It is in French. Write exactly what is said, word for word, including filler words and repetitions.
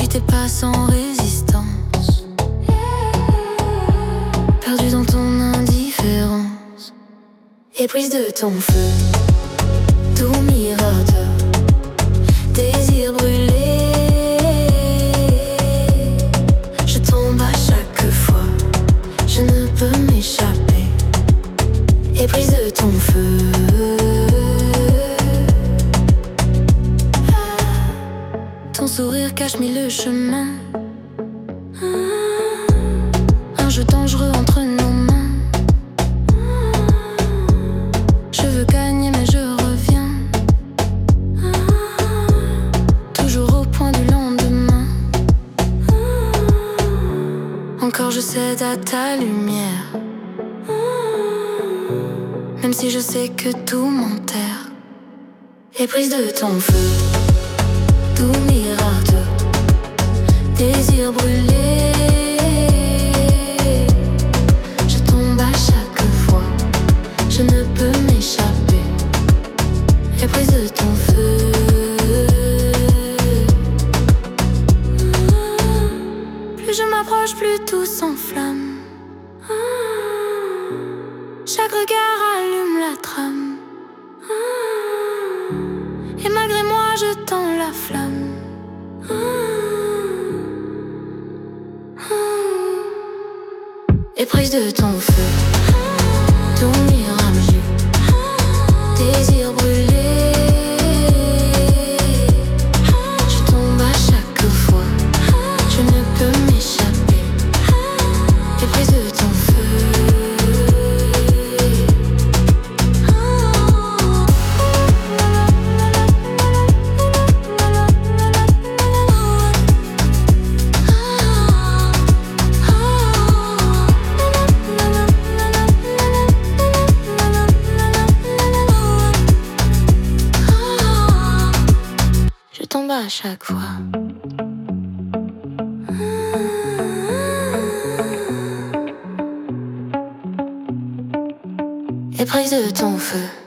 n'étais pas sans résistance, perdu dans ton indifférence, éprise de ton feu, tout mirateur, désir brûlé. Je tombe à chaque fois, je ne peux m'échapper, éprise de ton feu. Ton sourire cache mille chemins, un jeu dangereux entre nos mains. Je veux gagner mais je reviens, toujours au point du lendemain. Encore je cède à ta lumière, même si je sais que tout m'enterre, éprise de ton feu, tout mirateur, désir brûlé. Je tombe à chaque fois, je ne peux m'échapper, éprise de ton feu. Plus je m'approche, plus tout s'enflamme, chaque regard allume la trame, et malgré moi je tends la flamme. Éprise de ton feu, tout miracle, désir brûlé. Je tombe à chaque fois, je ne peux m'échapper, éprise de ton feu. Je tombe à chaque fois. Éprise de ton feu.